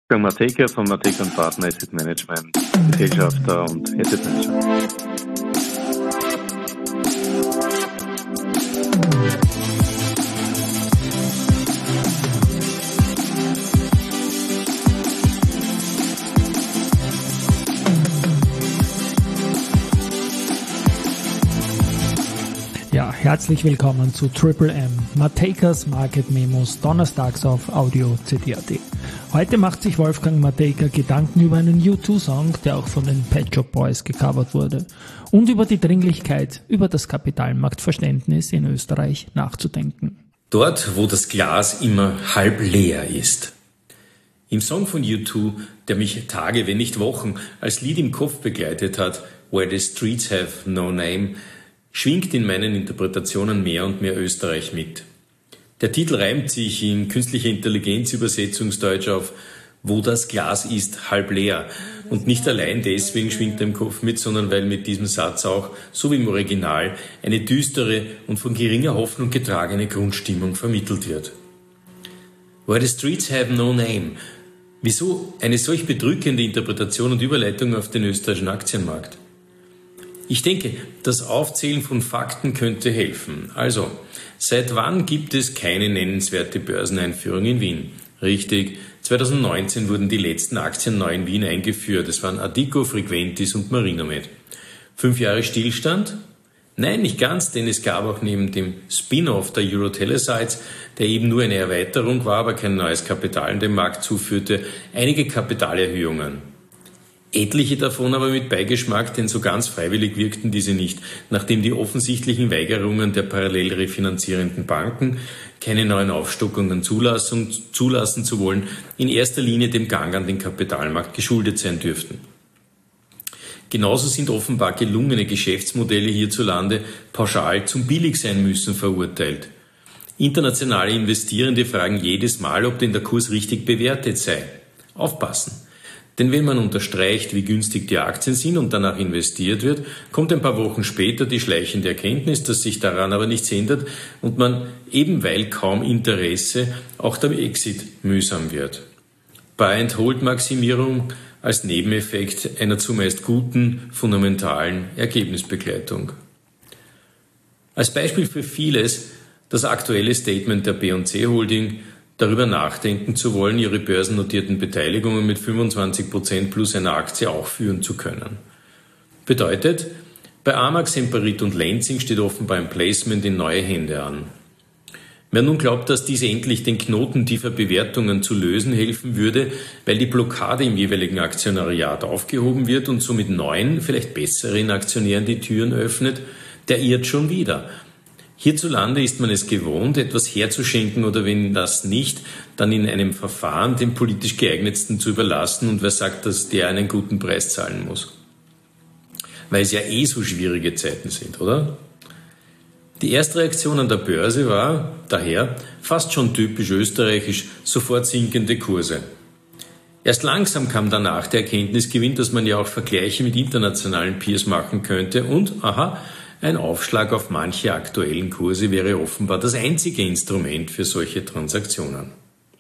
Wolfgang Matejka von Matejka & Partner Asset Management, Gesellschafter und Asset Manager. Ja, herzlich willkommen zu Triple M, Matejkas Market Memos, donnerstags auf Audio CD.at. Heute macht sich Wolfgang Matejka Gedanken über einen U2-Song, der auch von den Pet Shop Boys gecovert wurde, und über die Dringlichkeit, über das Kapitalmarktverständnis in Österreich nachzudenken. Dort, wo das Glas immer halb leer ist. Im Song von U2, der mich Tage, wenn nicht Wochen, als Lied im Kopf begleitet hat, Where the Streets Have No Name, schwingt in meinen Interpretationen mehr und mehr Österreich mit. Der Titel reimt sich in künstlicher Intelligenz Übersetzungsdeutsch auf Wo das Glas ist, halb leer. Und nicht allein deswegen schwingt er im Kopf mit, sondern weil mit diesem Satz auch, so wie im Original, eine düstere und von geringer Hoffnung getragene Grundstimmung vermittelt wird. Where the streets have no name. Wieso eine solch bedrückende Interpretation und Überleitung auf den österreichischen Aktienmarkt? Ich denke, das Aufzählen von Fakten könnte helfen. Also, seit wann gibt es keine nennenswerte Börseneinführung in Wien? Richtig, 2019 wurden die letzten Aktien neu in Wien eingeführt. Es waren Adiko, Frequentis und Marinomed. 5 Jahre Stillstand? Nein, nicht ganz, denn es gab auch neben dem Spin-off der Eurotelesites, der eben nur eine Erweiterung war, aber kein neues Kapital in den Markt zuführte, einige Kapitalerhöhungen. Etliche davon aber mit Beigeschmack, denn so ganz freiwillig wirkten diese nicht, nachdem die offensichtlichen Weigerungen der parallel refinanzierenden Banken, keine neuen Aufstockungen zulassen zu wollen, in erster Linie dem Gang an den Kapitalmarkt geschuldet sein dürften. Genauso sind offenbar gelungene Geschäftsmodelle hierzulande pauschal zum Billigsein müssen verurteilt. Internationale Investierende fragen jedes Mal, ob denn der Kurs richtig bewertet sei. Aufpassen! Denn wenn man unterstreicht, wie günstig die Aktien sind und danach investiert wird, kommt ein paar Wochen später die schleichende Erkenntnis, dass sich daran aber nichts ändert und man, eben weil kaum Interesse, auch der Exit mühsam wird. Buy-and-Hold-Maximierung als Nebeneffekt einer zumeist guten, fundamentalen Ergebnisbegleitung. Als Beispiel für vieles das aktuelle Statement der P&C Holding, darüber nachdenken zu wollen, ihre börsennotierten Beteiligungen mit 25% plus einer Aktie auch führen zu können. Bedeutet, bei Amag, Semperit und Lenzing steht offenbar ein Placement in neue Hände an. Wer nun glaubt, dass dies endlich den Knoten tiefer Bewertungen zu lösen helfen würde, weil die Blockade im jeweiligen Aktionariat aufgehoben wird und somit neuen, vielleicht besseren Aktionären die Türen öffnet, der irrt schon wieder. Hierzulande ist man es gewohnt, etwas herzuschenken oder wenn das nicht, dann in einem Verfahren dem politisch geeignetsten zu überlassen und wer sagt, dass der einen guten Preis zahlen muss. Weil es ja so schwierige Zeiten sind, oder? Die erste Reaktion an der Börse war, daher, fast schon typisch österreichisch, sofort sinkende Kurse. Erst langsam kam danach der Erkenntnisgewinn, dass man ja auch Vergleiche mit internationalen Peers machen könnte und, ein Aufschlag auf manche aktuellen Kurse wäre offenbar das einzige Instrument für solche Transaktionen.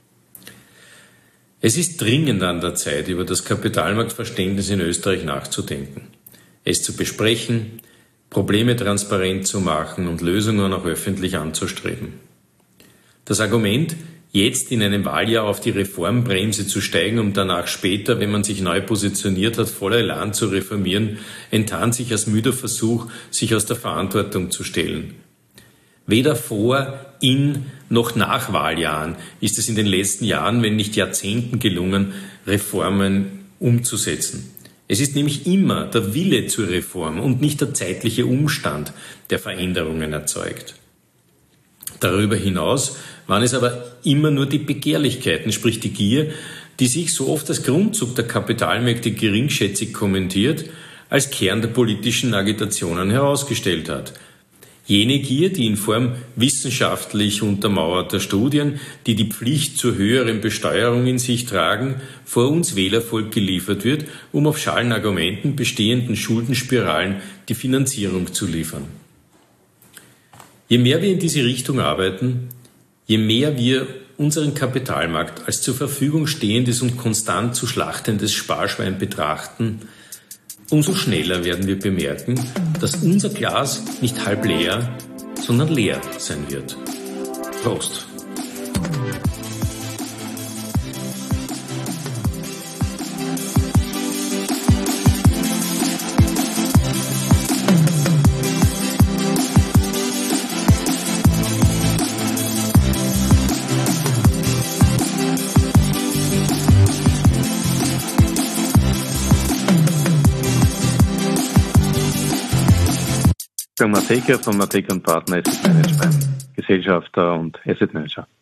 Es ist dringend an der Zeit, über das Kapitalmarktverständnis in Österreich nachzudenken, es zu besprechen, Probleme transparent zu machen und Lösungen auch öffentlich anzustreben. Das Argument, jetzt in einem Wahljahr auf die Reformbremse zu steigen, um danach später, wenn man sich neu positioniert hat, voller Elan zu reformieren, enttarnt sich als müder Versuch, sich aus der Verantwortung zu stellen. Weder vor, in noch nach Wahljahren ist es in den letzten Jahren, wenn nicht Jahrzehnten gelungen, Reformen umzusetzen. Es ist nämlich immer der Wille zur Reform und nicht der zeitliche Umstand, der Veränderungen erzeugt. Darüber hinaus waren es aber immer nur die Begehrlichkeiten, sprich die Gier, die sich so oft als Grundzug der Kapitalmärkte geringschätzig kommentiert, als Kern der politischen Agitationen herausgestellt hat. Jene Gier, die in Form wissenschaftlich untermauerter Studien, die die Pflicht zur höheren Besteuerung in sich tragen, vor uns Wählervolk geliefert wird, um auf schalen Argumenten bestehenden Schuldenspiralen die Finanzierung zu liefern. Je mehr wir in diese Richtung arbeiten, je mehr wir unseren Kapitalmarkt als zur Verfügung stehendes und konstant zu schlachtendes Sparschwein betrachten, umso schneller werden wir bemerken, dass unser Glas nicht halb leer, sondern leer sein wird. Prost! Matejka von Matejka & Partner Asset Management, Gesellschafter und Asset Manager.